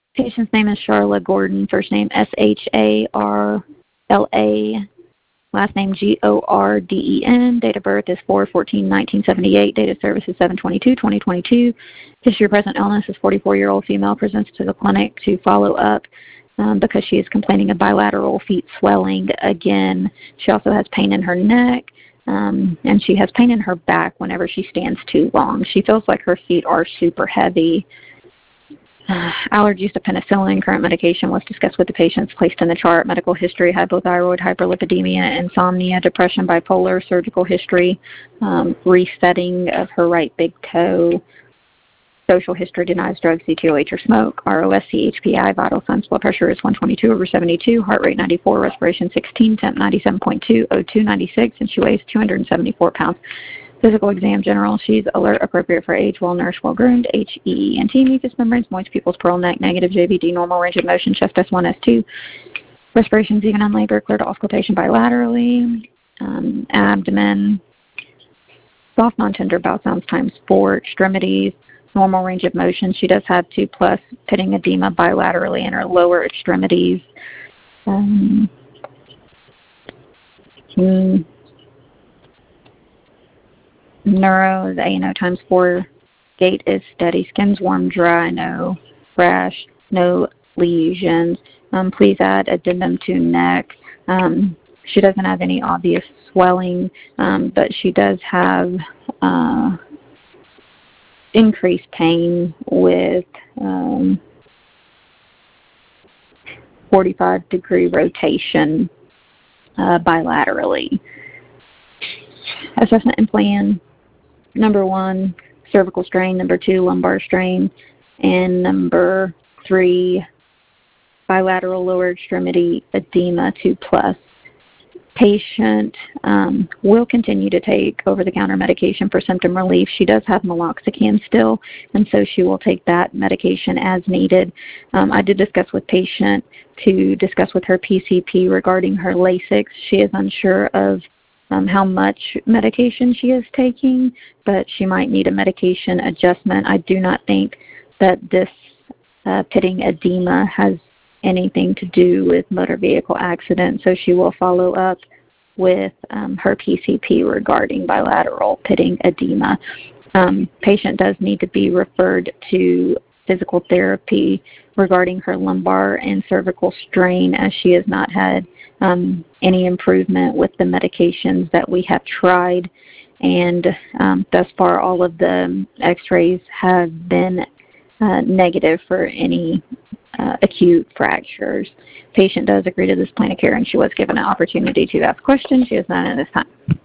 Patient's name is Sharla Gordon, first name Sharla, last name Gorden. Date of birth is 4/14/1978. Date of service is 7/22/2022. History of present illness is 44-year-old female. Presents to the clinic to follow up because she is complaining of bilateral feet swelling again. She also has pain in her neck, and she has pain in her back whenever she stands too long. She feels like her feet are super heavy. Allergies to penicillin. Current medication was discussed with the patients placed in the chart. Medical history: hypothyroid, hyperlipidemia, insomnia, depression, bipolar. Surgical history: resetting of her right big toe. Social history: denies drugs, CTOH, or smoke. ROSC, HPI, vital signs: blood pressure is 122/72, heart rate 94, respiration 16, temp 97.2, O2 96, and she weighs 274 pounds. Physical exam: general. She's alert, appropriate for age, well-nourished, well-groomed. HEENT, mucous membranes, moist pupils, pearl neck, negative. JVD, normal range of motion, chest S1, S2. Respirations even on labor, clear to auscultation bilaterally. Abdomen, soft, non-tender bowel sounds ×4. Extremities, normal range of motion. She does have 2+ pitting edema bilaterally in her lower extremities. Neuro is ANO ×4. Gait is steady. Skin's warm, dry, no rash, no lesions. Please add addendum to neck. She doesn't have any obvious swelling, but she does have increased pain with 45-degree rotation bilaterally. Assessment and plan. Number 1, cervical strain. Number 2, lumbar strain. And number 3, bilateral lower extremity edema 2+. Patient will continue to take over-the-counter medication for symptom relief. She does have meloxicam still, and so she will take that medication as needed. I did discuss with patient to discuss with her PCP regarding her Lasix. She is unsure of how much medication she is taking, but she might need a medication adjustment. I do not think that this pitting edema has anything to do with motor vehicle accident, so she will follow up with her PCP regarding bilateral pitting edema. Patient does need to be referred to physical therapy regarding her lumbar and cervical strain, as she has not had any improvement with the medications that we have tried, and thus far all of the x-rays have been negative for any acute fractures. Patient does agree to this plan of care, and she was given an opportunity to ask questions. She has none at this time.